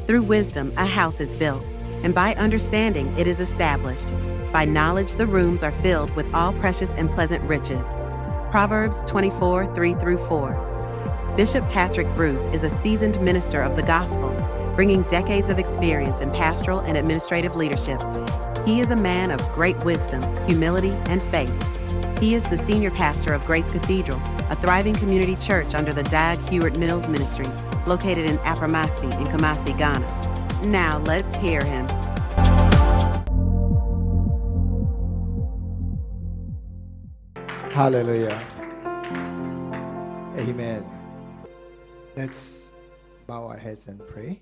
Through wisdom, a house is built, and by understanding, it is established. By knowledge, the rooms are filled with all precious and pleasant riches. Proverbs 24, 3-4. Bishop Patrick Bruce is a seasoned minister of the gospel, bringing decades of experience in pastoral and administrative leadership. He is a man of great wisdom, humility, and faith. He is the senior pastor of Grace Cathedral, a thriving community church under the Dag Heward-Mills Ministries, located in Apramasi in Kumasi, Ghana. Now let's hear him. Hallelujah. Amen. Let's bow our heads and pray.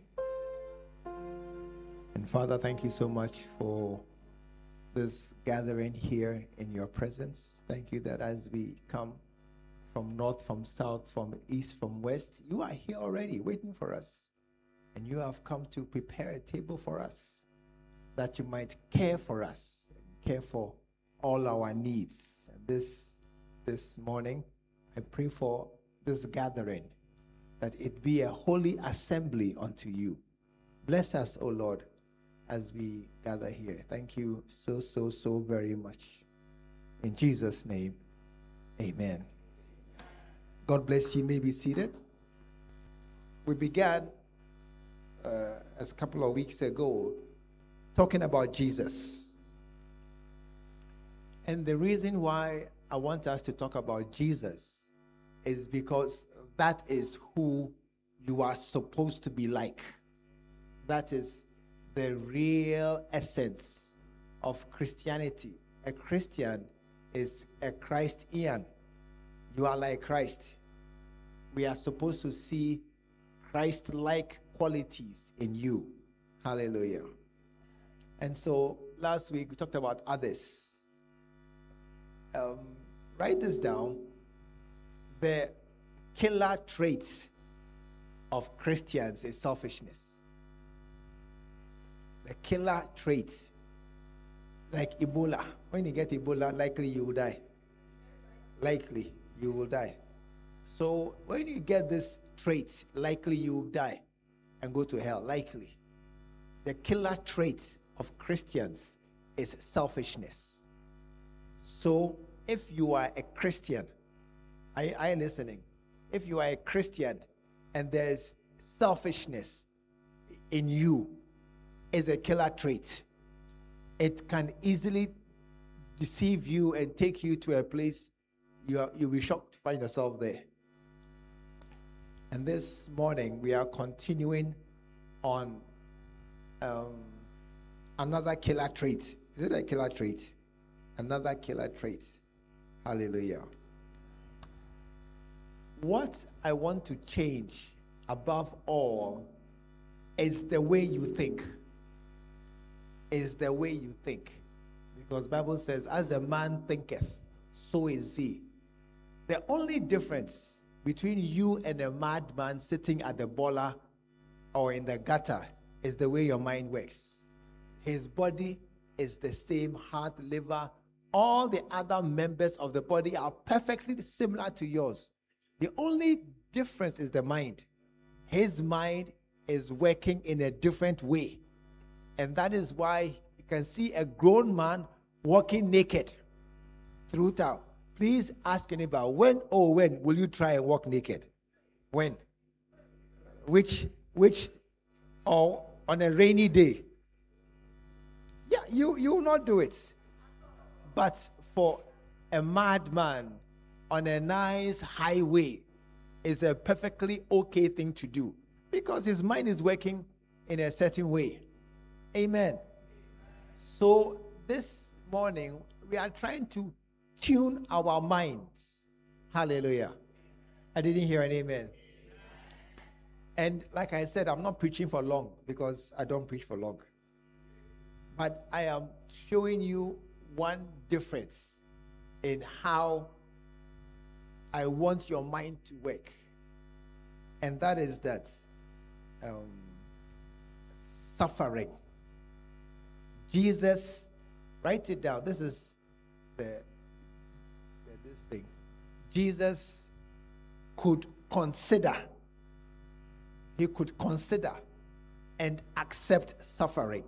And Father, thank you so much for this gathering here in your presence. Thank you that as we come from north, from south, from east, from west, you are here already waiting for us. And you have come to prepare a table for us that you might care for us and care for all our needs. And this morning, I pray for this gathering, that it be a holy assembly unto you. Bless us, O Lord, as we gather here. Thank you so very much. In Jesus' name, amen. God bless you. You may be seated. We began a couple of weeks ago talking about Jesus. And the reason why I want us to talk about Jesus is because that is who you are supposed to be like. That is the real essence of Christianity. A Christian is a Christian. You are like Christ. We are supposed to see Christ-like qualities in you. Hallelujah. And so last week we talked about others. Write this down. The killer trait of Christians is selfishness. The killer trait, like Ebola. When you get Ebola, likely you will die. Likely you will die. So when you get this trait, likely you will die and go to hell. Likely. The killer trait of Christians is selfishness. So if you are a Christian, are you listening? If you are a Christian and there's selfishness in you, is a killer trait. It can easily deceive you and take you to a place you'll be shocked to find yourself there. And this morning we are continuing on another killer trait. Is it a killer trait? Another killer trait. Hallelujah. What I want to change above all is the way you think. Is the way you think. Because the Bible says, as a man thinketh, so is he. The only difference between you and a madman sitting at the bola or in the gutter is the way your mind works. His body is the same, heart, liver. All the other members of the body are perfectly similar to yours. The only difference is the mind. His mind is working in a different way. And that is why you can see a grown man walking naked through town. Please ask your neighbor, when will you try and walk naked? When? Which, or on a rainy day? Yeah, you will not do it. But for a madman on a nice highway is a perfectly okay thing to do because his mind is working in a certain way. Amen. So this morning we are trying to tune our minds. Hallelujah. I didn't hear an amen. And like I said, I'm not preaching for long because I don't preach for long. But I am showing you one difference in how I want your mind to work. And that is that suffering. Jesus, write it down. This is this thing. Jesus could consider. He could consider and accept suffering.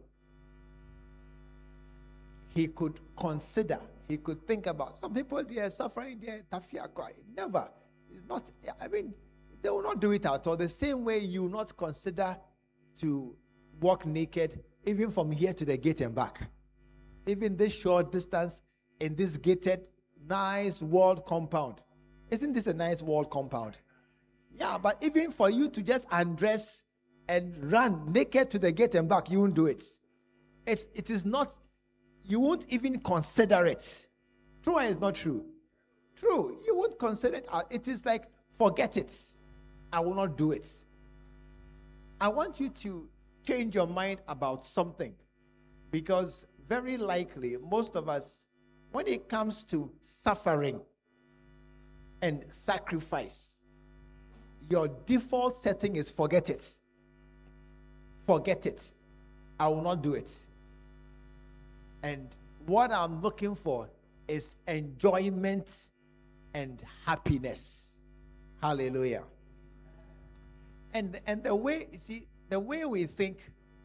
He could consider, he could think about. Some people, they are suffering, they are never. It's not, they will not do it at all. The same way you will not consider to walk naked, even from here to the gate and back. Even this short distance in this gated, nice walled compound. Isn't this a nice walled compound? Yeah, but even for you to just undress and run naked to the gate and back, you won't do it. It is not, you won't even consider it. True or is not true? True. You won't consider it. It is like, forget it. I will not do it. I want you to change your mind about something, because very likely most of us, when it comes to suffering and sacrifice, your default setting is forget it. Forget it. I will not do it. And what I'm looking for is enjoyment and happiness. Hallelujah. And the way, you see, the way we think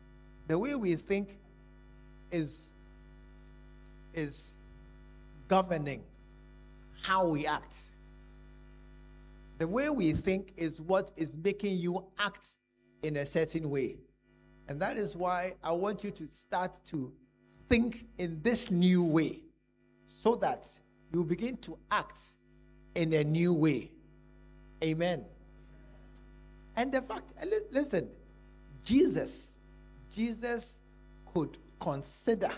is governing how we act. The way we think is what is making you act in a certain way. And that is why I want you to start to think in this new way, so that you begin to act in a new way. Amen. And the fact, listen, Jesus could consider,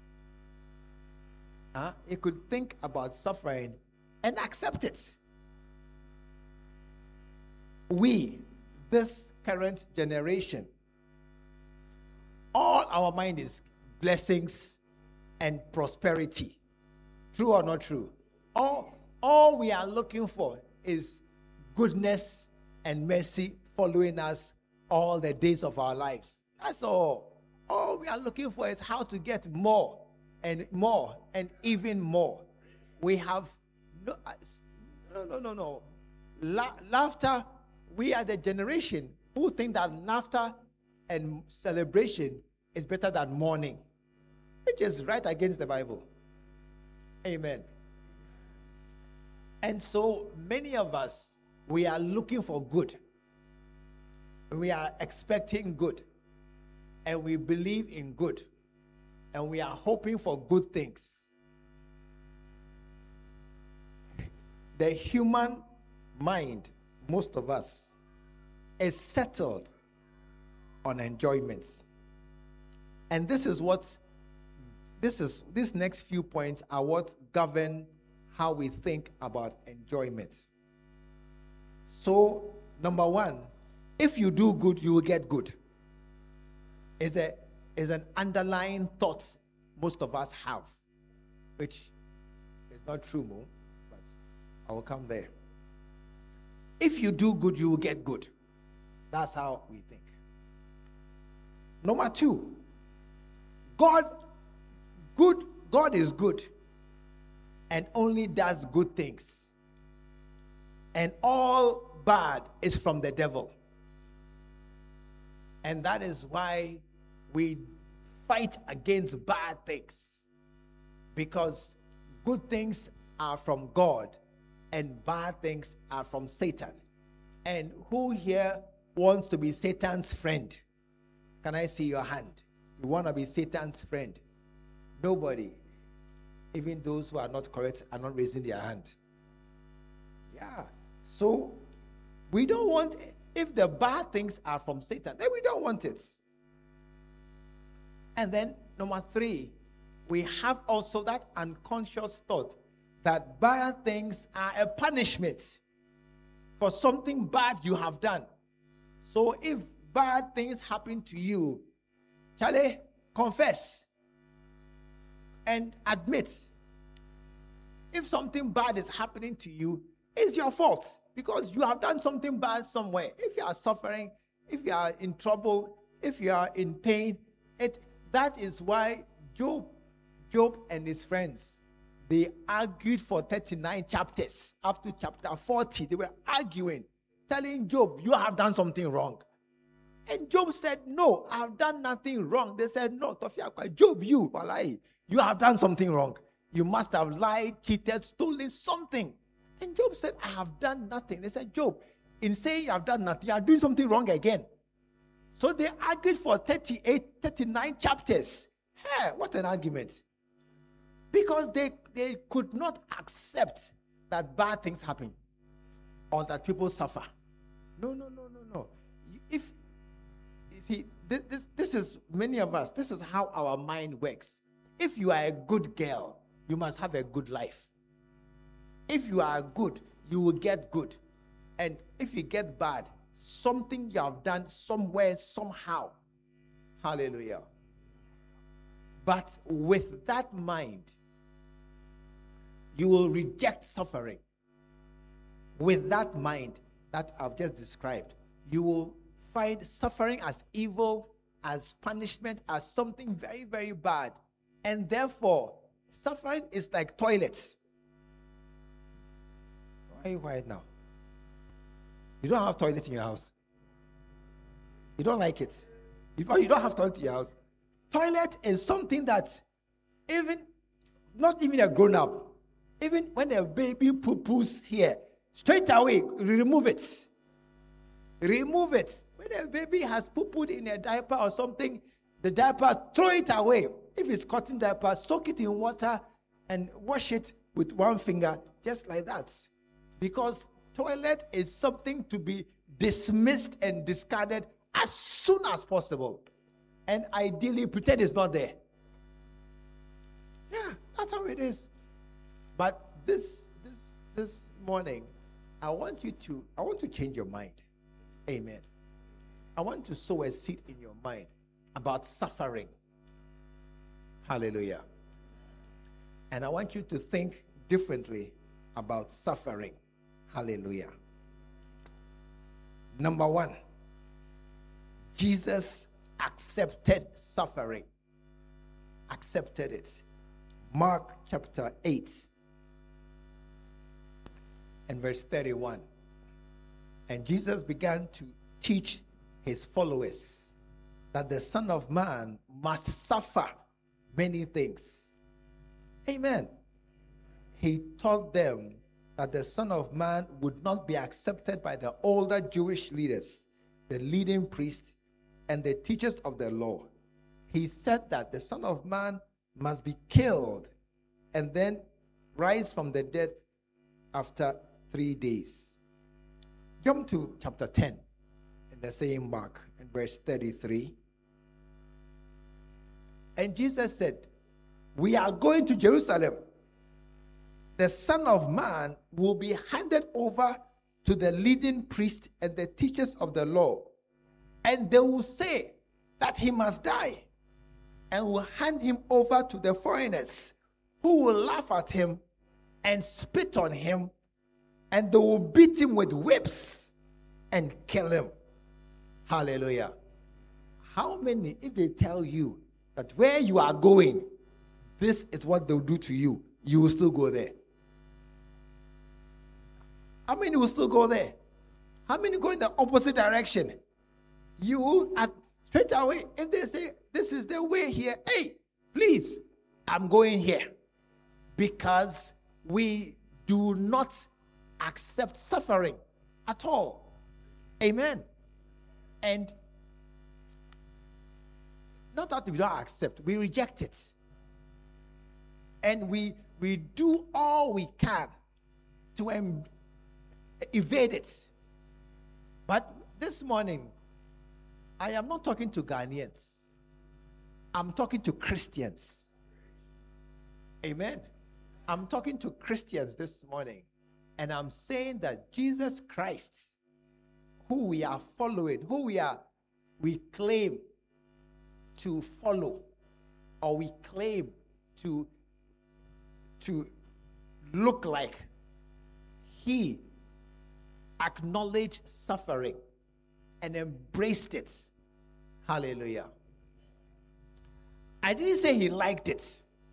he could think about suffering and accept it. We, this current generation, all our mind is blessings and prosperity. True or not true? All we are looking for is goodness and mercy following us all the days of our lives. That's all. All we are looking for is how to get more and more and even more. We have no. Laughter. We are the generation who think that laughter and celebration is better than mourning, which is right against the Bible. Amen. And so many of us, we are looking for good. We are expecting good. And we believe in good. And we are hoping for good things. The human mind, most of us, is settled on enjoyment. And these next few points are what govern how we think about enjoyment. So, number one, if you do good, you will get good. Is an underlying thought most of us have, which is not true, Mo, but I will come there. If you do good, you will get good. That's how we think. Number two, God is good and only does good things. And all bad is from the devil. And that is why we fight against bad things. Because good things are from God and bad things are from Satan. And who here wants to be Satan's friend? Can I see your hand? You want to be Satan's friend? Nobody. Even those who are not correct are not raising their hand. Yeah. So, we don't want, if the bad things are from Satan, then we don't want it. And then, number three, we have also that unconscious thought that bad things are a punishment for something bad you have done. So if bad things happen to you, Charlie, confess and admit. If something bad is happening to you, it's your fault because you have done something bad somewhere. If you are suffering, if you are in trouble, if you are in pain, that is why Job and his friends, they argued for 39 chapters. Up to chapter 40, they were arguing, telling Job, you have done something wrong. And Job said, no, I've done nothing wrong. They said, no, Job, you have done something wrong. You must have lied, cheated, stolen something. And Job said, I have done nothing. They said, Job, in saying you have done nothing, you are doing something wrong again. So they argued for 39 chapters. Hey, what an argument. Because they could not accept that bad things happen or that people suffer. No. If you see, this is many of us, this is how our mind works. If you are a good girl, you must have a good life. If you are good, you will get good. And if you get bad, something you have done somewhere, somehow. Hallelujah. But with that mind, you will reject suffering. With that mind that I've just described, you will find suffering as evil, as punishment, as something very, very bad. And therefore, suffering is like toilets. Why are you quiet now? You don't have toilet in your house. You don't like it. You don't have toilet in your house. Toilet is something that not even a grown-up, even when a baby poo-poos here, straight away, remove it. Remove it. When a baby has poo-pooed in a diaper or something, the diaper, throw it away. If it's cotton diaper, soak it in water and wash it with one finger, just like that. Because toilet is something to be dismissed and discarded as soon as possible. And ideally, pretend it's not there. Yeah, that's how it is. But this morning, I want to change your mind. Amen. I want to sow a seed in your mind about suffering. Hallelujah. And I want you to think differently about suffering. Hallelujah. Number one, Jesus accepted suffering. Accepted it. Mark chapter 8 and verse 31. And Jesus began to teach his followers that the Son of Man must suffer many things. Amen. He taught them that the Son of Man would not be accepted by the older Jewish leaders, the leading priests, and the teachers of the law. He said that the Son of Man must be killed and then rise from the dead after 3 days. Jump to chapter 10 in the same Mark, in verse 33. And Jesus said, we are going to Jerusalem. The Son of Man will be handed over to the leading priests and the teachers of the law. And they will say that he must die, and will hand him over to the foreigners, who will laugh at him and spit on him, and they will beat him with whips and kill him. Hallelujah. How many, if they tell you that where you are going, this is what they'll do to you, you will still go there? How many will still go there? How many go in the opposite direction? You at straight away, if they say, this is the way here, hey, please, I'm going here. Because we do not accept suffering at all. Amen. And not that we don't accept, we reject it. And we do all we can to evade it. But this morning, I am not talking to Ghanaians. I'm talking to Christians. Amen. I'm talking to Christians this morning. And I'm saying that Jesus Christ, who we are following, we claim to follow, or we claim to look like, he acknowledged suffering and embraced it. Hallelujah. I didn't say he liked it.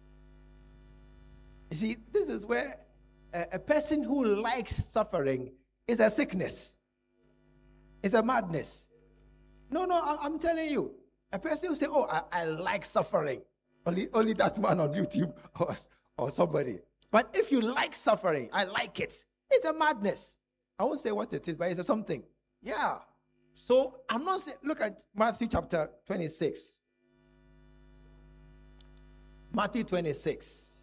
You see, this is where a person who likes suffering is a sickness. It's a madness. No, I'm telling you. A person will say, oh, I like suffering. Only that man on YouTube or somebody. But if you like suffering, I like it. It's a madness. I won't say what it is, but it's something. Yeah. So I'm not saying, look at Matthew chapter 26. Matthew 26.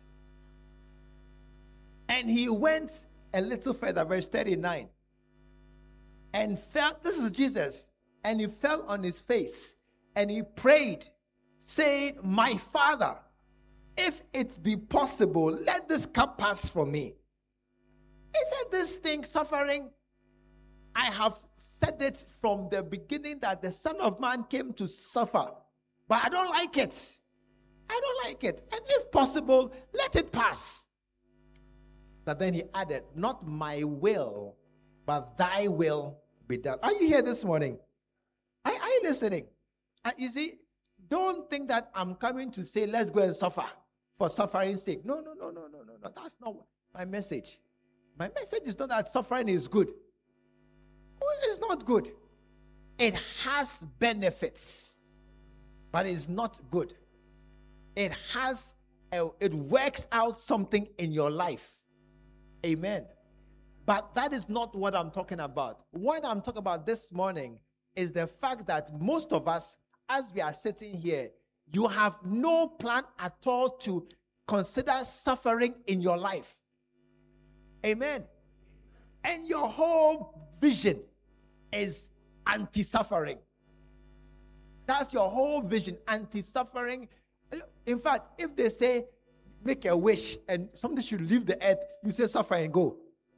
And he went a little further, verse 39. And fell, this is Jesus, and he fell on his face, and he prayed, saying, my Father, if it be possible, let this cup pass from me. He said, this thing, suffering, I have said it from the beginning that the Son of Man came to suffer, but I don't like it. I don't like it. And if possible, let it pass. But then he added, not my will, but thy will be done. Are you here this morning? Are you listening? You see, don't think that I'm coming to say, let's go and suffer for suffering's sake. No. That's not my message. My message is not that suffering is good. Well, it's not good. It has benefits, but it's not good. It works out something in your life. Amen. But that is not what I'm talking about. What I'm talking about this morning is the fact that most of us, as we are sitting here, you have no plan at all to consider suffering in your life. Amen. And your whole vision is anti-suffering. That's your whole vision, anti-suffering. In fact, if they say, make a wish and something should leave the earth, you say suffer and go.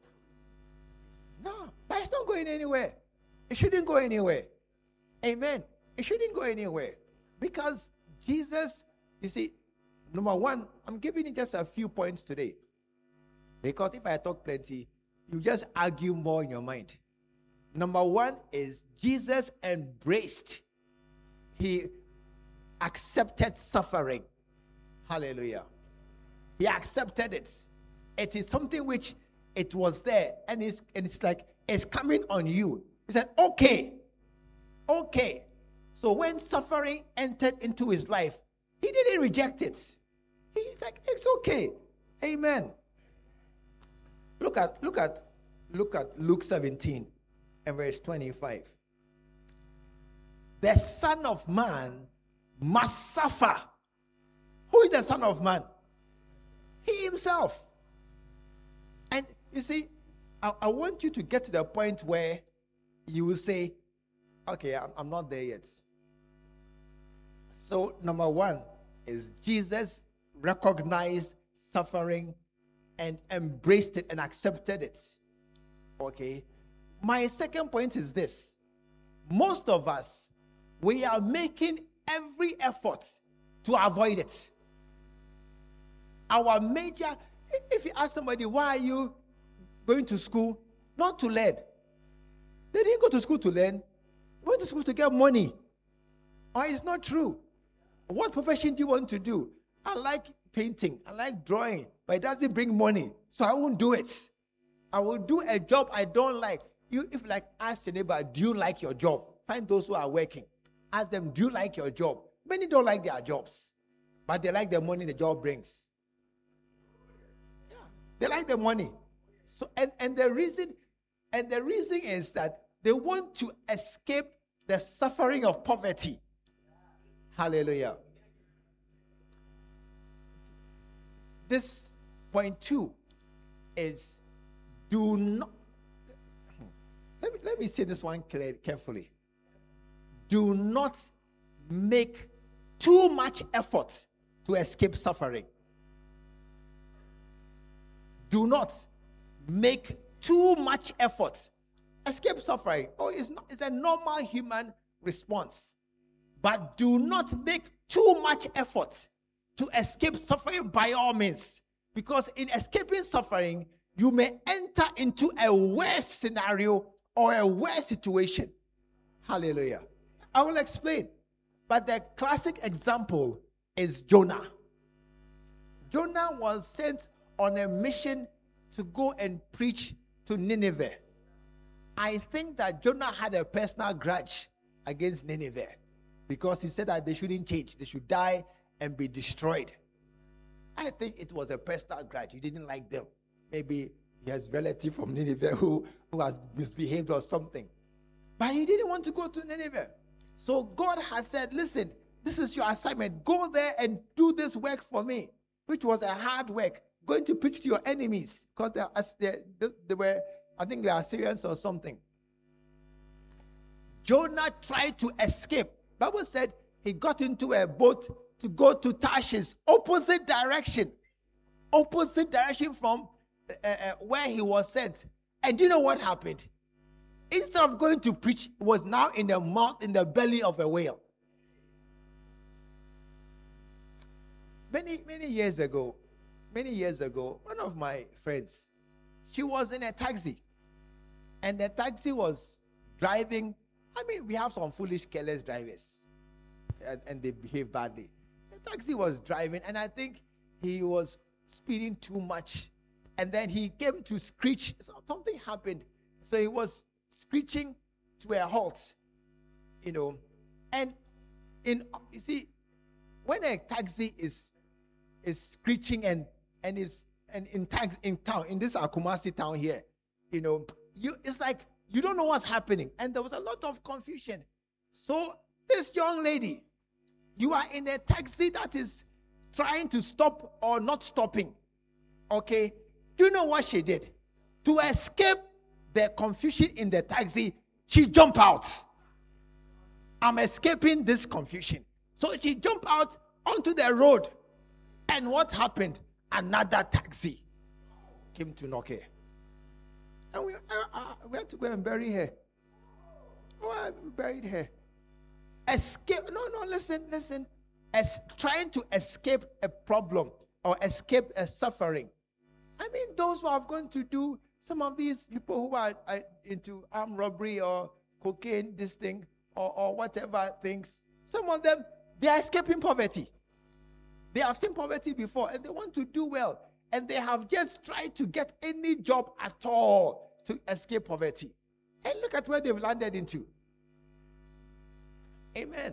No, but it's not going anywhere. It shouldn't go anywhere. Amen. It shouldn't go anywhere. Because Jesus, you see, number one, I'm giving you just a few points today. Because if I talk plenty, you just argue more in your mind. Number one is Jesus embraced. He accepted suffering. Hallelujah. He accepted it. It is something which it was there, and it's like it's coming on you. He said, okay. So when suffering entered into his life, he didn't reject it. He's like, it's okay. Amen. Look at Luke 17 and verse 25. The Son of Man must suffer. Who is the Son of Man? He himself. And you see, I want you to get to the point where you will say, okay, I'm not there yet. So number one is Jesus recognized suffering and embraced it and accepted it. Okay. My second point is this. Most of us, we are making every effort to avoid it. Our major, if you ask somebody, why are you going to school? Not to learn. They didn't go to school to learn. They went to school to get money. Or it's not true. What profession do you want to do? I like painting. I like drawing. But it doesn't bring money. So I won't do it. I will do a job I don't like. Ask your neighbor, do you like your job? Find those who are working. Ask them, do you like your job? Many don't like their jobs. But they like the money the job brings. Yeah. They like the money. So and the reason is that they want to escape the suffering of poverty. Hallelujah. This point 2 is do not. Let me say this one carefully. Do not make too much effort to escape suffering. Do not make too much effort. Escape suffering. It's a normal human response. But do not make too much effort to escape suffering by all means. Because in escaping suffering, you may enter into a worse scenario or a worse situation. Hallelujah. I will explain. But the classic example is Jonah. Jonah was sent on a mission to go and preach to Nineveh. I think that Jonah had a personal grudge against Nineveh because he said that they shouldn't change. They should die and be destroyed. I think it was a personal grudge. He didn't like them. Maybe he has relative from Nineveh who has misbehaved or something. But he didn't want to go to Nineveh. So God has said, listen, this is your assignment. Go there and do this work for me, which was a hard work. Going to preach to your enemies because they were, I think they are Assyrians or something. Jonah tried to escape. Bible said he got into a boat to go to Tarshish, opposite direction from where he was sent. And do you know what happened? Instead of going to preach, he was now in the belly of a whale. Many years ago, one of my friends, she was in a taxi. And the taxi was driving. I mean, we have some foolish, careless drivers. And they behave badly. The taxi was driving, and I think he was speeding too much. And then he came to screech. So something happened. So he was screeching to a halt. And you see, when a taxi is screeching and is in town, in this Kumasi town here, it's like you don't know what's happening. And there was a lot of confusion. So this young lady, you are in a taxi that is trying to stop or not stopping. Okay? Do you know what she did? To escape the confusion in the taxi, she jumped out. I'm escaping this confusion. So she jumped out onto the road. And what happened? Another taxi came to knock her. And we had to go and bury her. Oh, I buried her. Escape. No, listen. Trying to escape a problem or escape a suffering. I mean, those who are going to do some of these people who are into armed robbery or cocaine, this thing, or whatever things, some of them, they are escaping poverty. They have seen poverty before and they want to do well. And they have just tried to get any job at all to escape poverty. And look at where they've landed into. Amen.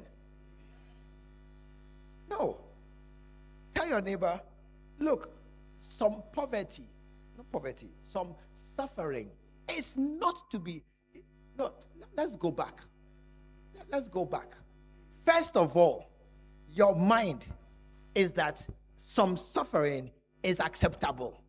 No. Tell your neighbor, look, some some suffering is not to be. No, let's go back. First of all, your mind is that some suffering is acceptable.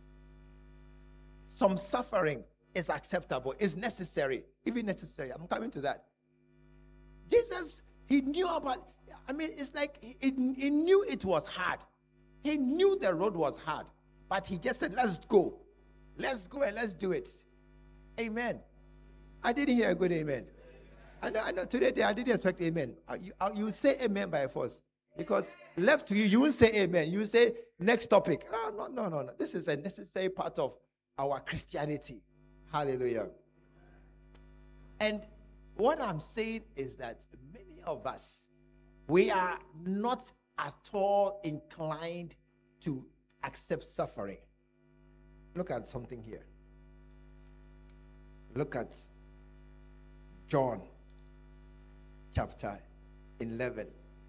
Some suffering is acceptable, is necessary, even necessary. I'm coming to that. Jesus, he knew about, it's like he knew it was hard. He knew the road was hard, but he just said, let's go. Let's go and let's do it. Amen. I didn't hear a good amen. I know today I didn't expect amen. You say amen by force. Because left to you, you won't say amen. You say next topic. No. This is a necessary part of our Christianity. Hallelujah. And what I'm saying is that many of us, we are not at all inclined to accept suffering. Look at something here. Look at John chapter 11.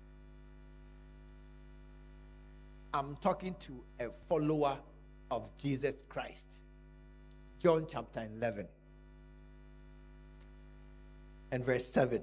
I'm talking to a follower of Jesus Christ. John chapter 11 and verse 7.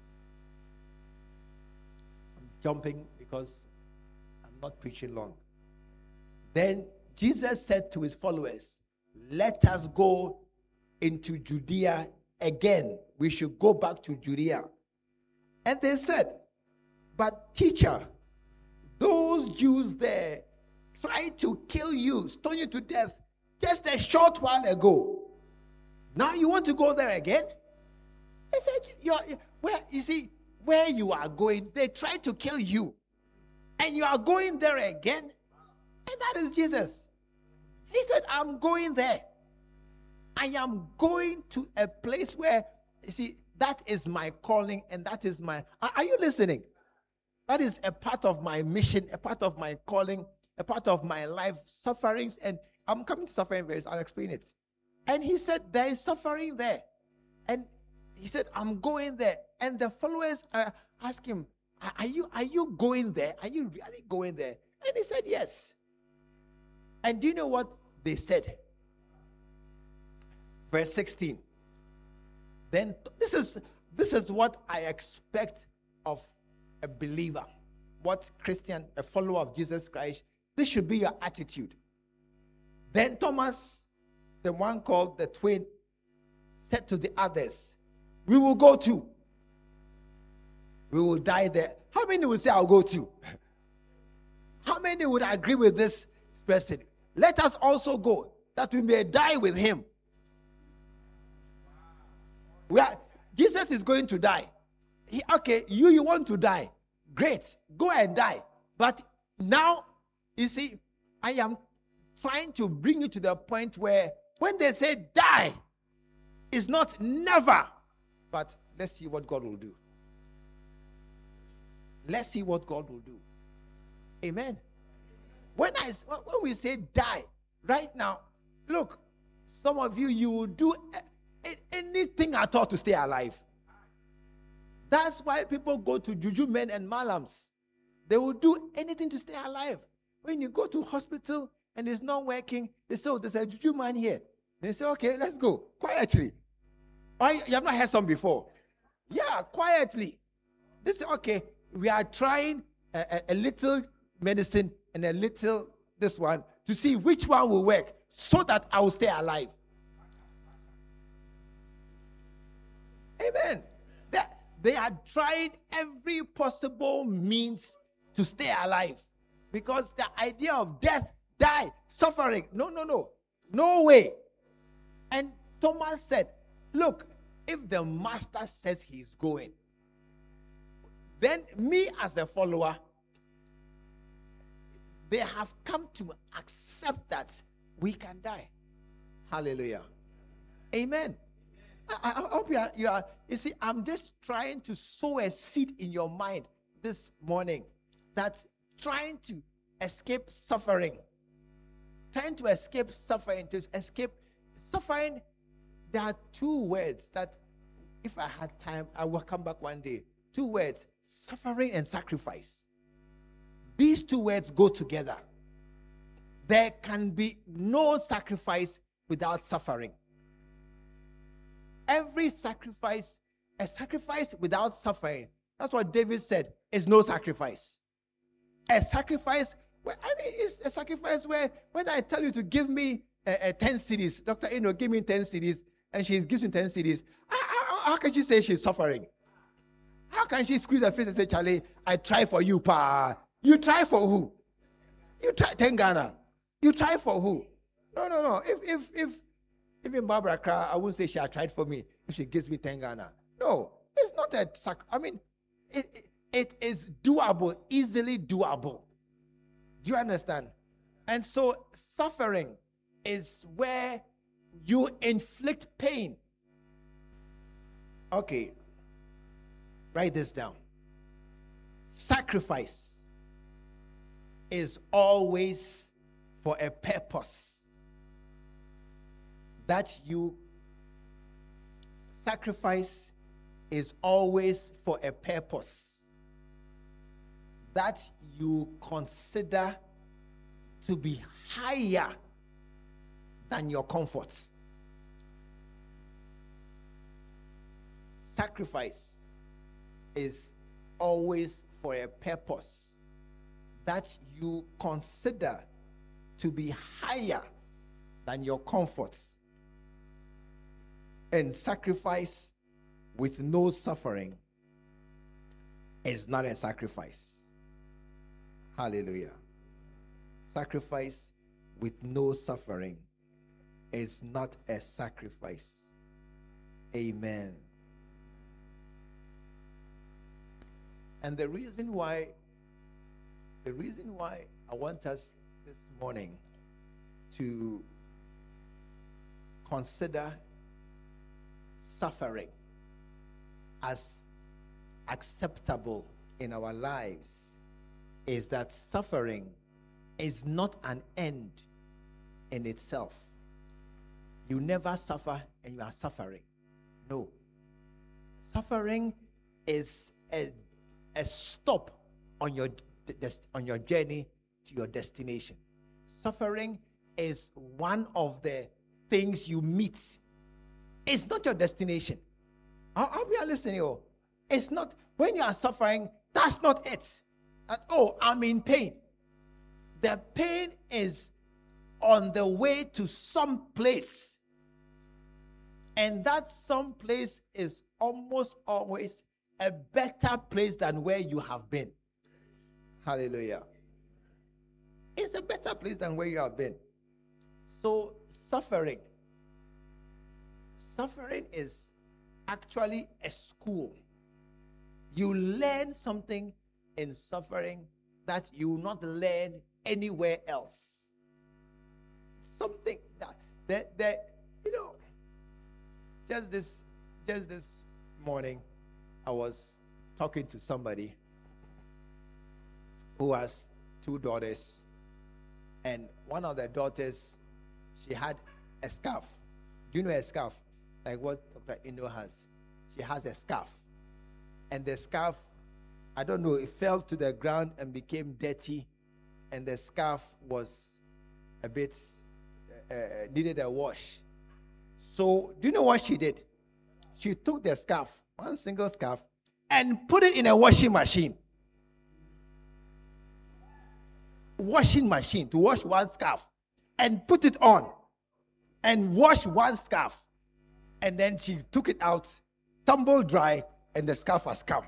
I'm jumping because I'm not preaching long. Then Jesus said to his followers, let us go into Judea again. We should go back to Judea. And they said, but teacher, those Jews there tried to kill you, stone you to death just a short while ago. Now you want to go there again? They said, where you are going, they tried to kill you. And you are going there again? And that is Jesus. He said, I'm going there. I am going to a place where, that is my calling and that is my... Are you listening? That is a part of my mission, a part of my calling, a part of my life, sufferings. And I'm coming to suffering verse. I'll explain it. And he said, there is suffering there. And he said, I'm going there. And the followers asked him, are you going there? Are you really going there? And he said, yes. And do you know what they said? Verse 16. Then this is what I expect of a believer. What Christian, a follower of Jesus Christ, this should be your attitude. Then Thomas, the one called the twin, said to the others, we will go too. We will die there. How many will say, I'll go too? How many would agree with this person? Let us also go, that we may die with him. Jesus is going to die. You want to die. Great. Go and die. But now, you see, I am trying to bring you to the point where when they say die, it's not never. But let's see what God will do. Let's see what God will do. Amen. When we say die, right now, look, some of you will do anything at all to stay alive. That's why people go to juju men and malams. They will do anything to stay alive. When you go to hospital and it's not working, they say, there's a juju man here. They say, okay, let's go. Quietly. You have not heard some before. Yeah, quietly. They say, okay, we are trying a little medicine and a little this one to see which one will work so that I will stay alive. Amen. They are trying every possible means to stay alive. Because the idea of death, die, suffering, no way. And Thomas said, look, if the master says he's going, then me as a follower, they have come to accept that we can die. Hallelujah. Amen. I hope you are. You see, I'm just trying to sow a seed in your mind this morning that trying to escape suffering. Trying to escape suffering. There are two words that, if I had time, I will come back one day. Two words, suffering and sacrifice. These two words go together. There can be no sacrifice without suffering. Every sacrifice, a sacrifice without suffering, that's what David said, is no sacrifice. A sacrifice, it's a sacrifice where when I tell you to give me 10 cedis, Dr. Eno, give me 10 cedis, and she gives me 10 cedis, how can she say she's suffering? How can she squeeze her face and say, Charlie, I try for you, pa? You try for who? You try 10 Ghana. You try for who? No. If even Barbara cry, I won't say she tried for me if she gives me 10 Ghana. No, it's not a it is doable, easily doable. Do you understand? And so suffering is where you inflict pain. Okay, write this down. Sacrifice is always for a purpose. Sacrifice is always for a purpose that you consider to be higher than your comfort. Sacrifice is always for a purpose that you consider to be higher than your comforts. And sacrifice with no suffering is not a sacrifice. Hallelujah. Sacrifice with no suffering is not a sacrifice. Amen. And the reason why I want us this morning to consider suffering as acceptable in our lives is that suffering is not an end in itself. You never suffer and you are suffering. No. Suffering is a stop on your journey to your destination. Suffering is one of the things you meet. It's not your destination. I'll be listening. It's not. When you are suffering, that's not it. I'm in pain. The pain is on the way to some place. And that some place is almost always a better place than where you have been. Hallelujah. It's a better place than where you have been. So suffering is actually a school. You learn something in suffering that you will not learn anywhere else. Something that just this morning, I was talking to somebody who has 2 daughters, and one of their daughters, she had a scarf. Do you know a scarf? Like what Dr. Indo has. She has a scarf. And the scarf, I don't know, it fell to the ground and became dirty, and the scarf was a bit, needed a wash. So, do you know what she did? She took the scarf, one single scarf, and put it in a washing machine. Washing machine to wash one scarf, and put it on, and wash one scarf. And then she took it out, tumble dry, and the scarf has come.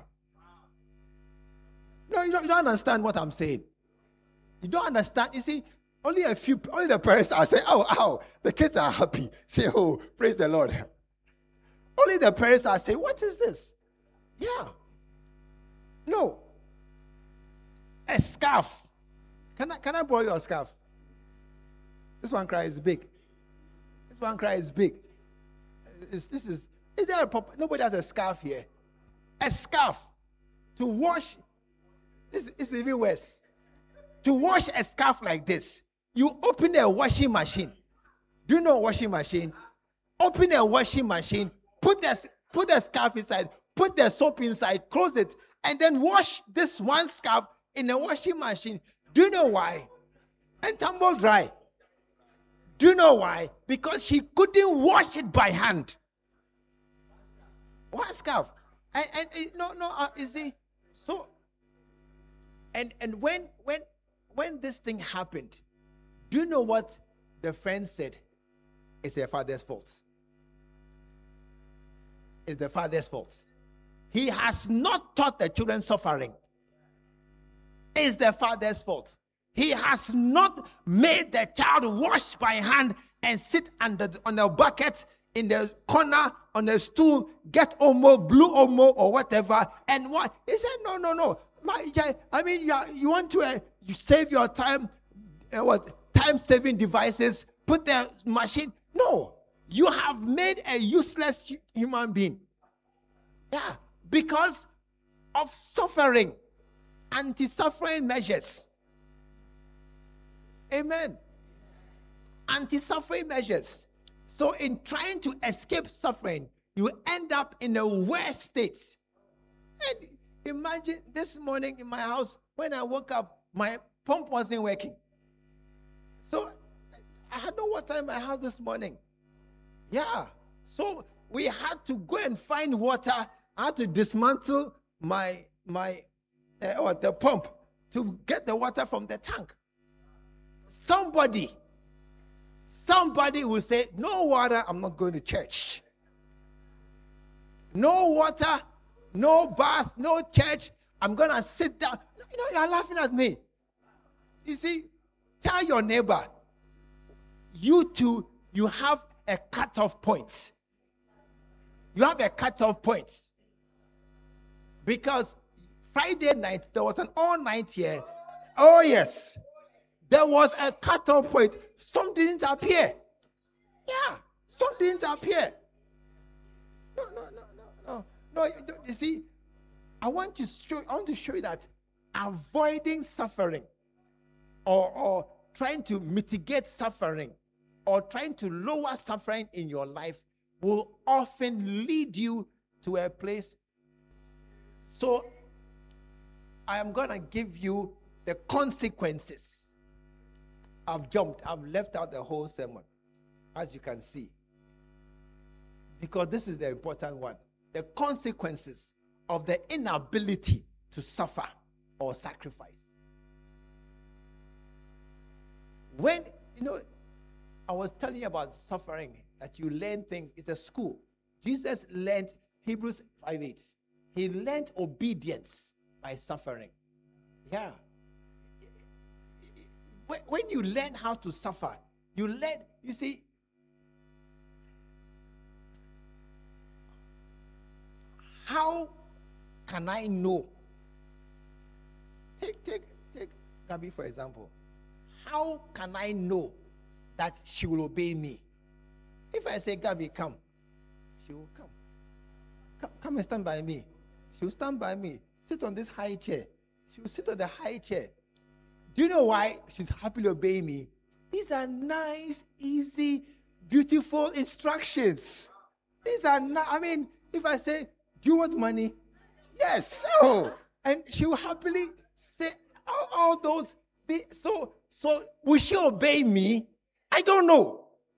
No, you don't understand what I'm saying. You don't understand. You see, only the parents are saying, oh, the kids are happy. Say, oh, praise the Lord. Only the parents are saying, what is this? Yeah. No. A scarf. Can I borrow your scarf? This one cry is big. This one cry is big. Is there a proper, nobody has a scarf here. A scarf to wash. This is even worse. To wash a scarf like this, you open a washing machine. Do you know a washing machine? Open a washing machine, put the scarf inside, put the soap inside, close it, and then wash this one scarf in a washing machine. Do you know why? And tumble dry. Do you know why? Because she couldn't wash it by hand. One scarf. And you see, so, and when this thing happened, do you know what the friend said? It's their father's fault. It's the father's fault. He has not taught the children suffering. It's the father's fault. He has not made the child wash by hand and sit on a bucket in the corner on a stool, get Omo, blue Omo or whatever, and what? He said, no. You want to you save your time, time-saving devices, put the machine. No, you have made a useless human being. Yeah, because of suffering, anti-suffering measures. Amen. Anti-suffering measures. So in trying to escape suffering, you end up in a worse state. And imagine this morning in my house, when I woke up, my pump wasn't working. So I had no water in my house this morning. Yeah. So we had to go and find water. I had to dismantle the pump to get the water from the tank. Somebody will say, no water, I'm not going to church. No water, no bath, no church, I'm going to sit down. You're laughing at me. You see, tell your neighbor, you too, you have a cut-off point. You have a cut-off point. Because Friday night, there was an all-night here. Oh, yes. There was a cut-off point. Some didn't appear. Yeah, some didn't appear. No. You see, I want to show you that avoiding suffering or trying to mitigate suffering or trying to lower suffering in your life will often lead you to a place So I am going to give you the consequences. I've jumped. I've left out the whole sermon, as you can see. Because this is the important one. The consequences of the inability to suffer or sacrifice. When, I was telling you about suffering, that you learn things. It's a school. Jesus learned Hebrews 5:8. He learned obedience by suffering. Yeah. When you learn how to suffer, you see, how can I know? Take Gabby, for example. How can I know that she will obey me? If I say, Gabby, come, she will come. Come and stand by me. She will stand by me. Sit on this high chair. She will sit on the high chair. Do you know why she's happy to obey me? These are nice, easy, beautiful instructions. These are not, if I say, do you want money? Yes. Oh. And she will happily say all those. So will she obey me? I don't know.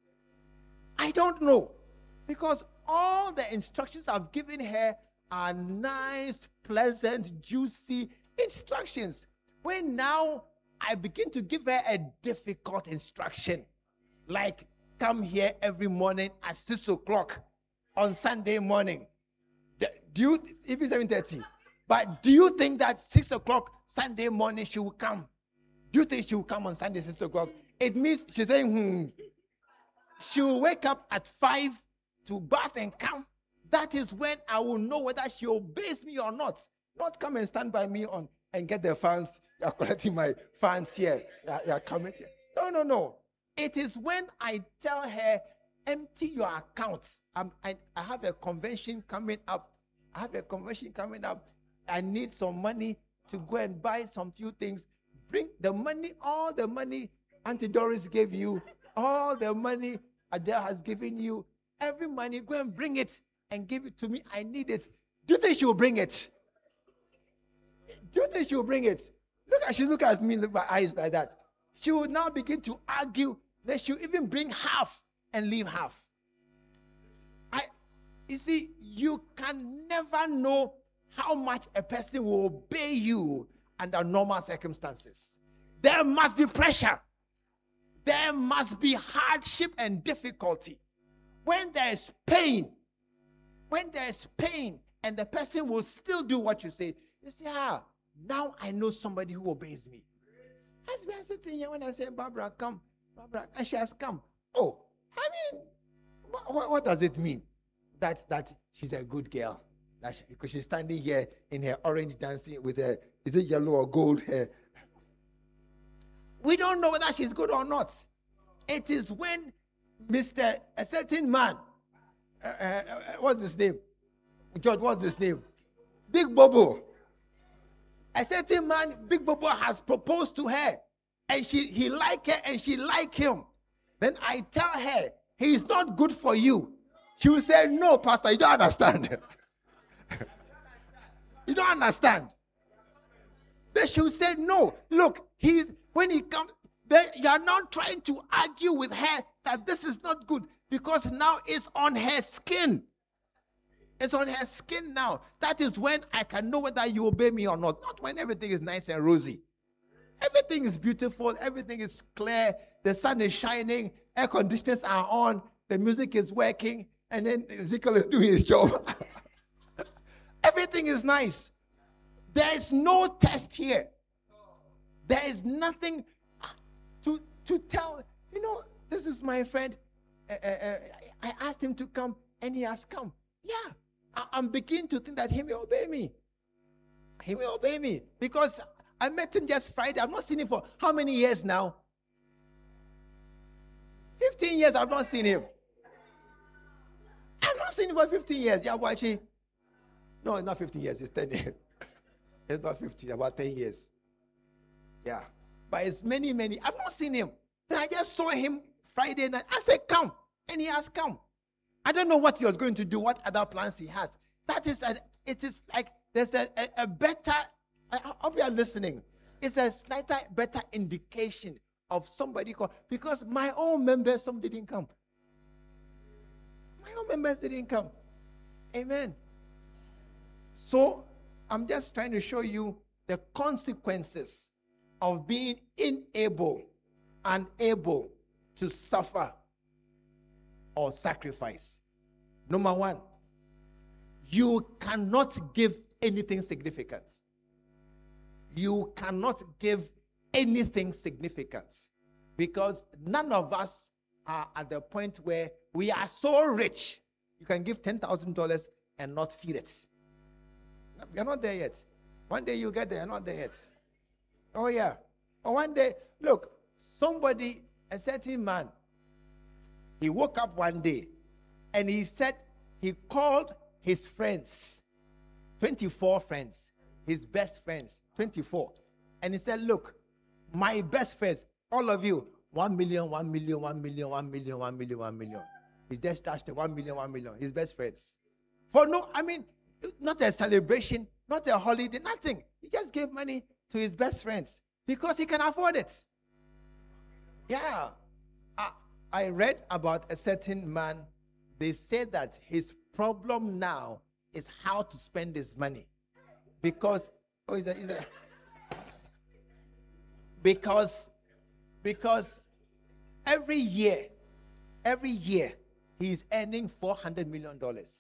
Because all the instructions I've given her are nice, pleasant, juicy instructions. When now I begin to give her a difficult instruction, like come here every morning at 6 o'clock on Sunday morning. If it's 7:30, but do you think that 6 o'clock Sunday morning she will come? Do you think she will come on Sunday 6 o'clock? It means she's saying, She will wake up at 5 to bath and come. That is when I will know whether she obeys me or not. Not come and stand by me and get the fans. You're collecting my fans here. You're coming here. No. It is when I tell her, empty your accounts. I have a convention coming up. I need some money to go and buy some few things. Bring the money, all the money Auntie Doris gave you, all the money Adele has given you, every money, go and bring it and give it to me. I need it. Do you think she will bring it? Look, she look at me, look at my eyes like that. She will now begin to argue. Then she'll even bring half and leave half. You see, you can never know how much a person will obey you under normal circumstances. There must be pressure. There must be hardship and difficulty. When there is pain, and the person will still do what you say, you say, now I know somebody who obeys me. As we are sitting here, when I say, Barbara, come, and she has come. Oh, what does it mean? That she's a good girl. Because she's standing here in her orange dancing with her, is it yellow or gold hair? We don't know whether she's good or not. It is when a certain man, what's his name? George, what's his name? Big Bobo. A certain man, Big Bobo, has proposed to her. And he liked her and she liked him. Then I tell her, he's not good for you. She will say, no, Pastor, you don't understand. You don't understand. Then she will say, no, look, when he comes, then you are now trying to argue with her that this is not good because now it's on her skin. It's on her skin now. That is when I can know whether you obey me or not. Not when everything is nice and rosy. Everything is beautiful. Everything is clear. The sun is shining. Air conditioners are on. The music is working. And then Ezekiel is doing his job. Everything is nice. There is no test here. There is nothing to tell. This is my friend. I asked him to come and he has come. Yeah. I'm beginning to think that he may obey me. He may obey me. Because I met him just Friday. I've not seen him for how many years now? 15 years I've not seen him. I've not seen him for 15 years. Yeah, watching. No, it's not 15 years. It's 10 years. It's not 15, about 10 years. Yeah. But it's many. I've not seen him. Then I just saw him Friday night. I said, come. And he has come. I don't know what he was going to do, what other plans he has. It is like there's a better, I hope you are listening. It's a slightly better indication of somebody because my own members, some didn't come. My own members didn't come. Amen. So I'm just trying to show you the consequences of being unable to suffer or sacrifice. Number one, you cannot give anything significant. You cannot give anything significant because none of us are at the point where we are so rich. You can give $10,000 and not feel it. You're not there yet. One day you get there, you're not there yet. Oh yeah. Or one day, look, a certain man, he woke up one day and he said he called his friends, 24 friends, his best friends, 24. And he said, look, my best friends, all of you, 1 million, 1 million, 1 million, 1 million, 1 million, 1 million. He just touched 1 million, 1 million, his best friends. Not a celebration, not a holiday, nothing. He just gave money to his best friends because he can afford it. Yeah. I read about a certain man. They said that his problem now is how to spend his money. Because every year he's earning $400 million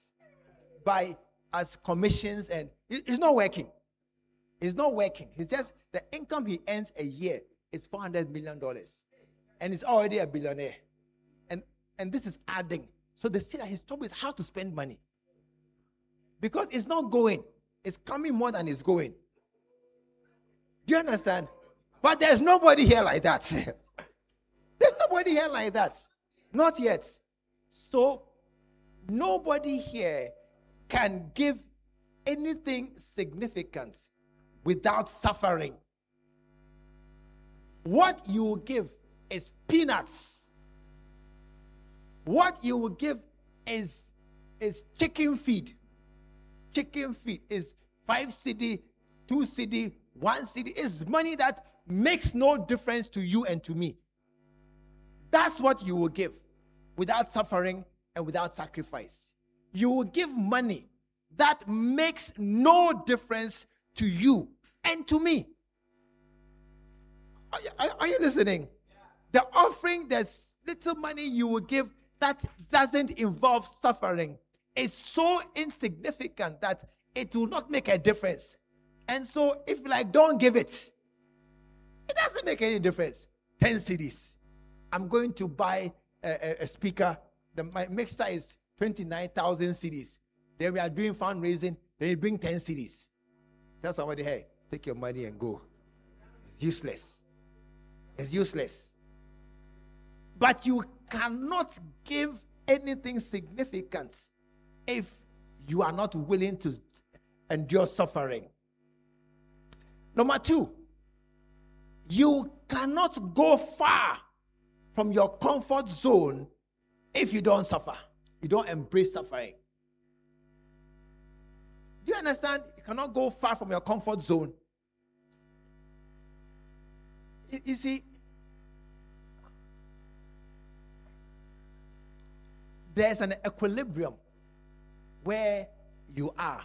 as commissions, and it's not working. It's not working. It's just the income he earns a year is $400 million, and he's already a billionaire. And this is adding. So they say that his trouble is how to spend money. Because it's not going. It's coming more than it's going. Do you understand? But there's nobody here like that. There's nobody here like that. Not yet. So nobody here can give anything significant without suffering. What you will give is peanuts. What you will give is chicken feed. Chicken feed is 5 cedi, 2 cedi, 1 cedi. It's money that makes no difference to you and to me. That's what you will give without suffering and without sacrifice. You will give money that makes no difference to you and to me. Are you listening? The offering, there's little money you will give that doesn't involve suffering is so insignificant that it will not make a difference. And so if don't give it, it doesn't make any difference. 10 cedis. I'm going to buy a speaker. My mixer is 29,000 cedis. Then we are doing fundraising. Then you bring 10 cedis. Tell somebody, hey, take your money and go. It's useless. It's useless. But you cannot give anything significant if you are not willing to endure suffering. Number 2, you cannot go far from your comfort zone if you don't suffer. You don't embrace suffering. Do you understand? You cannot go far from your comfort zone. You see, there's an equilibrium where you are.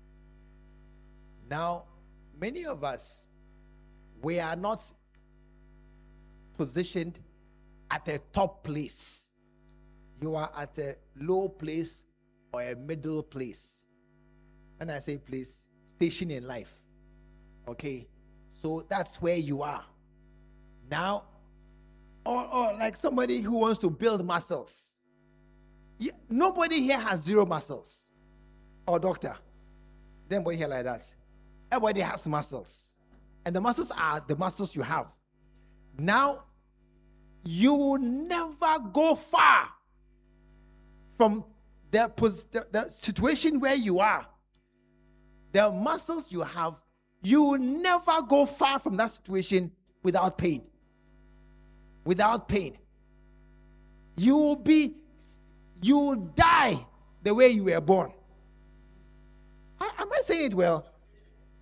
Now, many of us, we are not positioned at a top place. You are at a low place or a middle place. When I say place, station in life. Okay? So that's where you are. Now, or like somebody who wants to build muscles. Nobody here has 0 muscles. Or doctor. Then boy here like that. Everybody has muscles. And the muscles are the muscles you have. Now, you will never go far from the situation where you are. The muscles you have, you will never go far from that situation without pain. Without pain. You will die the way you were born. Am I saying it well?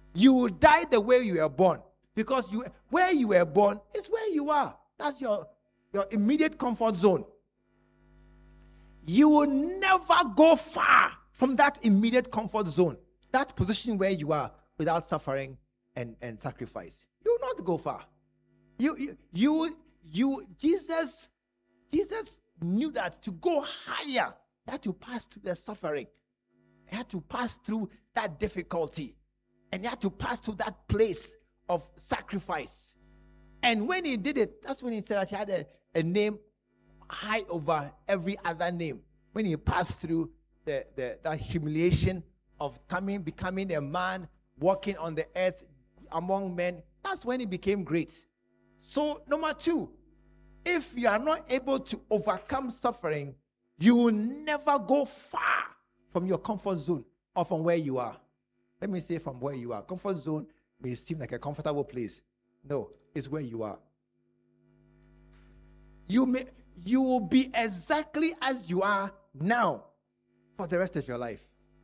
You will die the way you were born. Because where you were born is where you are. That's your immediate comfort zone. You will never go far from that immediate comfort zone, that position where you are, without suffering and sacrifice. You will not go far. Jesus knew that to go higher, you had to pass through the suffering. You had to pass through that difficulty. And you had to pass through that place of sacrifice. And when he did it, that's when he said that he had a name high over every other name. When he passed through that humiliation of becoming a man, walking on the earth among men, that's when he became great. So, number 2, if you are not able to overcome suffering, you will never go far from your comfort zone or from where you are. Let me say from where you are. Comfort zone may seem like a comfortable place. No, it's where you are. You will be exactly as you are now for the rest of your life.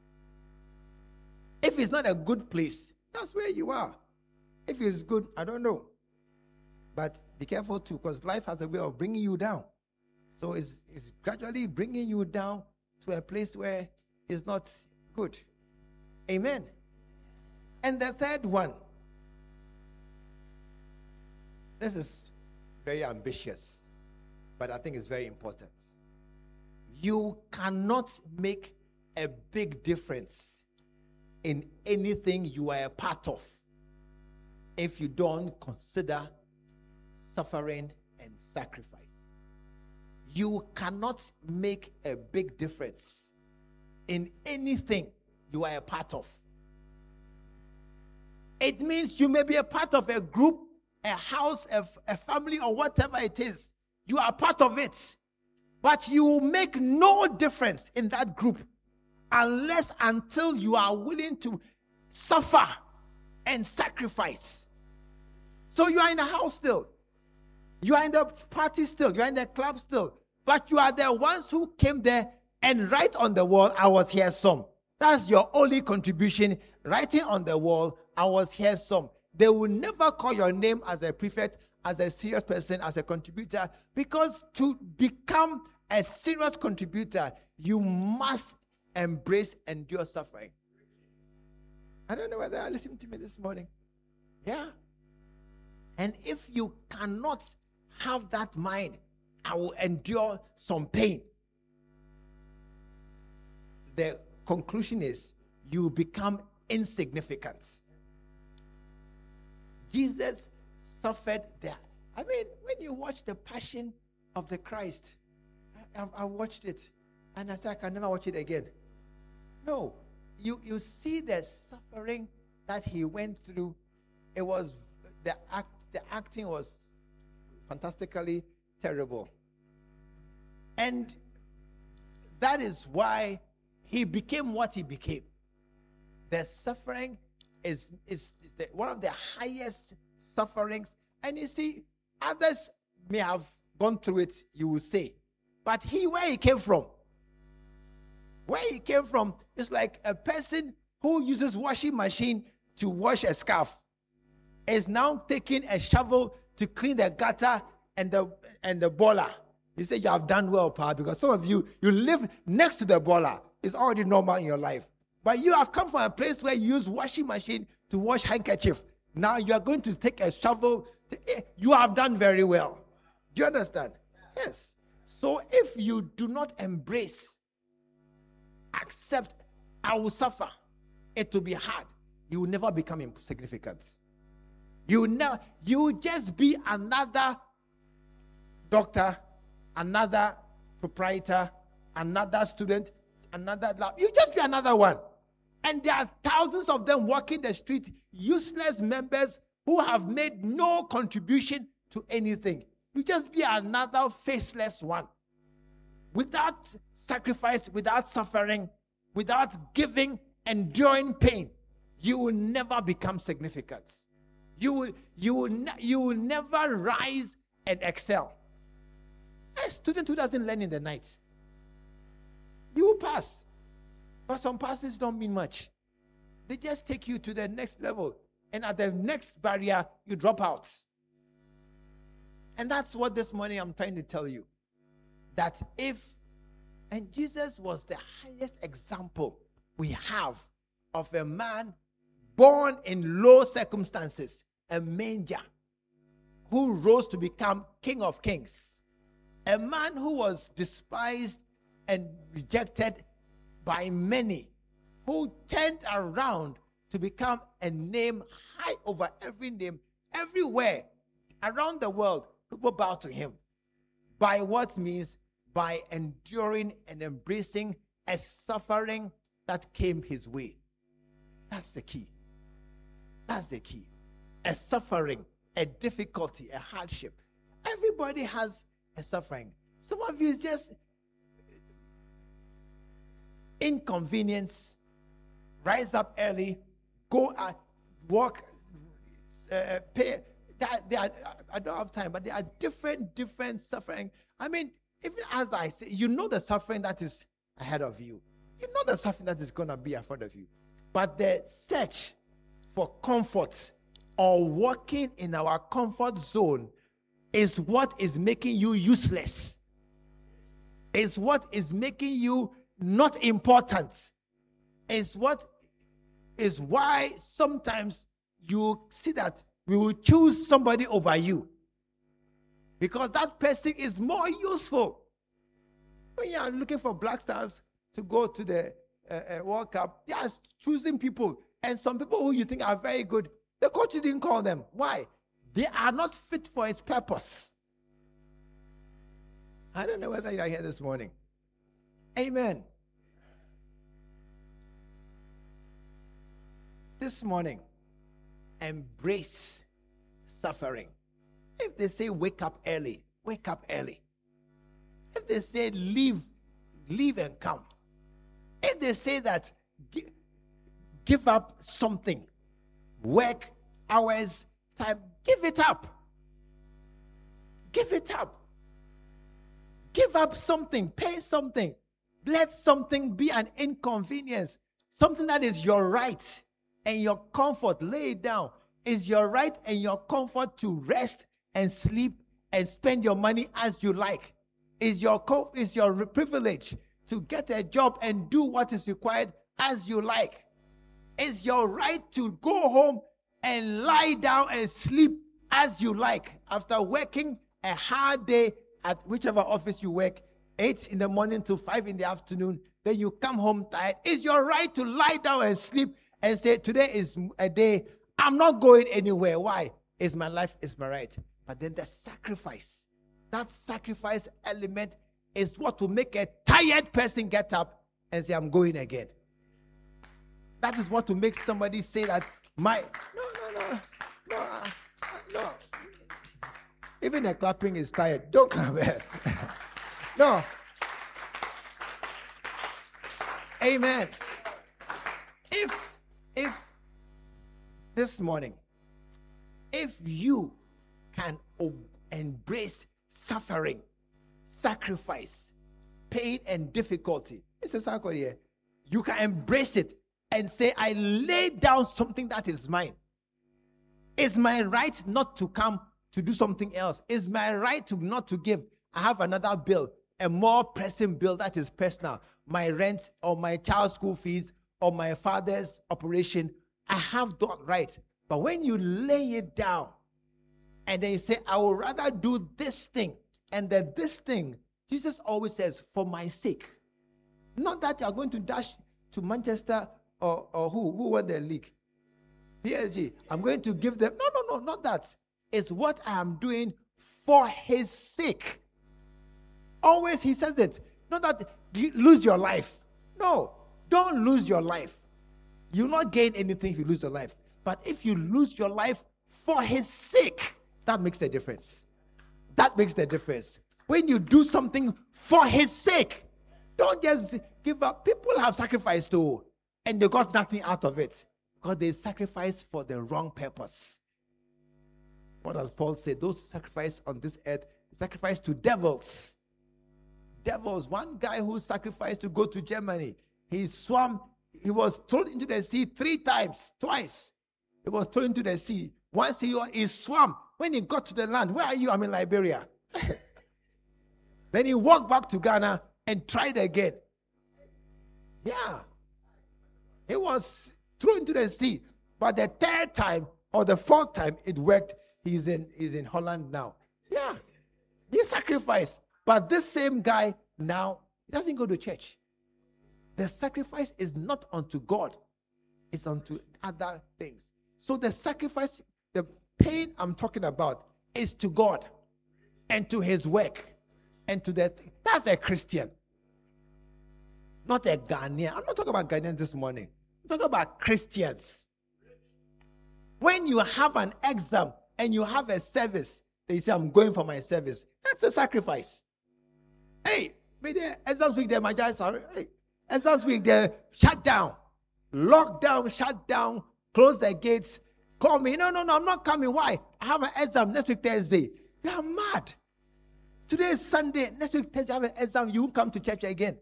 If it's not a good place, that's where you are. If it's good, I don't know. But be careful too, because life has a way of bringing you down. So it's gradually bringing you down to a place where it's not good. Amen. And the third one, this is very ambitious, but I think it's very important. You cannot make a big difference in anything you are a part of if you don't consider suffering and sacrifice. You cannot make a big difference in anything you are a part of. It means you may be a part of a group, a house, a family, or whatever it is. You are part of it. But you will make no difference in that group until you are willing to suffer and sacrifice. So you are in the house still. You are in the party still. You are in the club still. But you are the ones who came there and write on the wall, I was here some. That's your only contribution. Writing on the wall, I was here some. They will never call your name as a prefect, as a serious person, as a contributor, because to become a serious contributor, you must embrace endure suffering. I don't know whether you are listening to me this morning. Yeah. And if you cannot have that mind, I will endure some pain. The conclusion is you become insignificant. Jesus suffered there. I mean, when you watch the Passion of the Christ, I watched it, and I said, I can never watch it again. No, you see the suffering that he went through. It was the acting was fantastically terrible, and that is why he became what he became. The suffering is one of the highest sufferings. And you see, others may have gone through it, you will say. But where he came from is like a person who uses washing machine to wash a scarf is now taking a shovel to clean the gutter and the boiler. You say you have done well, Pa, because some of you live next to the boiler. It's already normal in your life. But you have come from a place where you use washing machine to wash handkerchief. Now you are going to take a shovel. You have done very well. Do you understand? Yes. So if you do not embrace, accept, I will suffer, it will be hard. You will never become insignificant. You will just be another doctor, another proprietor, another student, another lab. You just be another one. And there are thousands of them walking the street, useless members who have made no contribution to anything. You just be another faceless one. Without sacrifice, without suffering, without giving, enduring pain, you will never become significant. You will never rise and excel. A student who doesn't learn in the night, you will pass. But some passes don't mean much. They just take you to the next level. And at the next barrier, you drop out. And that's what this morning I'm trying to tell you. That and Jesus was the highest example we have of a man born in low circumstances, a manger, who rose to become King of Kings. A man who was despised and rejected by many, who turned around to become a name high over every name, everywhere around the world. People bow to him. By what means? By enduring and embracing a suffering that came his way. That's the key. That's the key. A suffering, a difficulty, a hardship. Everybody has a suffering. Some of you is just inconvenience. Rise up early, go out, walk, pay. I don't have time, but there are different suffering. I mean, even as I say, you know the suffering that is ahead of you. You know the suffering that is going to be in front of you. But the search for comfort or walking in our comfort zone is what is making you useless. Is what is making you not important. Is why sometimes you see that we will choose somebody over you, because that person is more useful. When you are looking for Black Stars to go to the World Cup, they are choosing people. And some people who you think are very good, the coach didn't call them. Why? They are not fit for his purpose. I don't know whether you are here this morning. Amen. This morning, embrace suffering. If they say wake up early, wake up early. If they say leave and come. If they say that give up something, work, hours, time, give it up. Give it up. Give up something, pay something. Let something be an inconvenience. Something that is your right and your comfort. Lay it down. It's your right and your comfort to rest and sleep and spend your money as you like. It's your privilege to get a job and do what is required as you like. It's your right to go home and lie down and sleep as you like. After working a hard day at whichever office you work, 8 in the morning to 5 in the afternoon, then you come home tired. It's your right to lie down and sleep and say, today is a day I'm not going anywhere. Why? It's my life, it's my right. But then the sacrifice, that sacrifice element is what will make a tired person get up and say, I'm going again. That is what will make somebody say that, no. Even a clapping is tired. Don't clap. No. Amen. If this morning, if you can embrace suffering, sacrifice, pain, and difficulty, Mr. Sarko here, you can embrace it and say, I lay down something that is mine. It's my right not to come to do something else. It's my right to not to give. I have another bill, a more pressing bill that is personal. My rent or my child's school fees or my father's operation. I have that right. But when you lay it down and then you say, I would rather do this thing, and then this thing, Jesus always says, for my sake. Not that you are going to dash to Manchester or who won the league? PSG. I'm going to give them. No, not that. It's what I am doing for his sake. Always he says it. Not that you lose your life. No, don't lose your life. You'll not gain anything if you lose your life. But if you lose your life for his sake, that makes the difference. That makes the difference. When you do something for his sake, don't just give up. People have sacrificed too, and they got nothing out of it because they sacrificed for the wrong purpose. What does Paul say? Those sacrifice on this earth, sacrifice to devils. Devils. One guy who sacrificed to go to Germany, he swam he was thrown into the sea twice. He was thrown into the sea. Once he swam. When he got to the land, where are you? I'm in Liberia. Then he walked back to Ghana and tried again. Yeah. He was thrown into the sea. But the third time or the fourth time it worked, he's in Holland now. Yeah. He sacrificed. But this same guy now doesn't go to church. The sacrifice is not unto God. It's unto other things. So the sacrifice, the pain I'm talking about is to God and to his work and to that. That's a Christian. Not a Ghanaian. I'm not talking about Ghanaians this morning. I'm talking about Christians. When you have an exam and you have a service, they say, I'm going for my service. That's a sacrifice. Hey, exams week, exams week, they shut down. Lock down, shut down, close the gates. Call me. No, I'm not coming. Why? I have an exam next week, Thursday. You are mad. Today is Sunday. Next week, Thursday, I have an exam. You won't come to church again.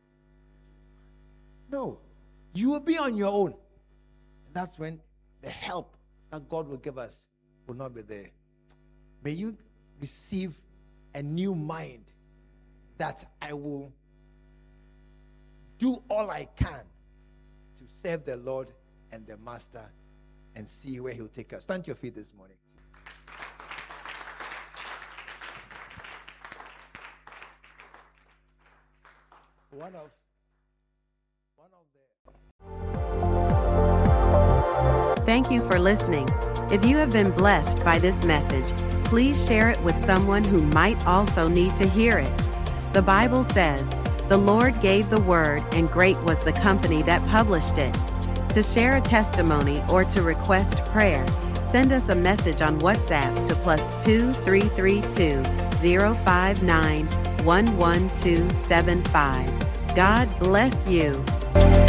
No. You will be on your own. That's when the help that God will give us will not be there. May you receive a new mind that I will do all I can to serve the Lord and the Master and see where he'll take us. Stand to your feet this morning. One of the... Thank you for listening. If you have been blessed by this message, please share it with someone who might also need to hear it. The Bible says, "The Lord gave the word, and great was the company that published it." To share a testimony or to request prayer, send us a message on WhatsApp to +2 332 059 11275. God bless you.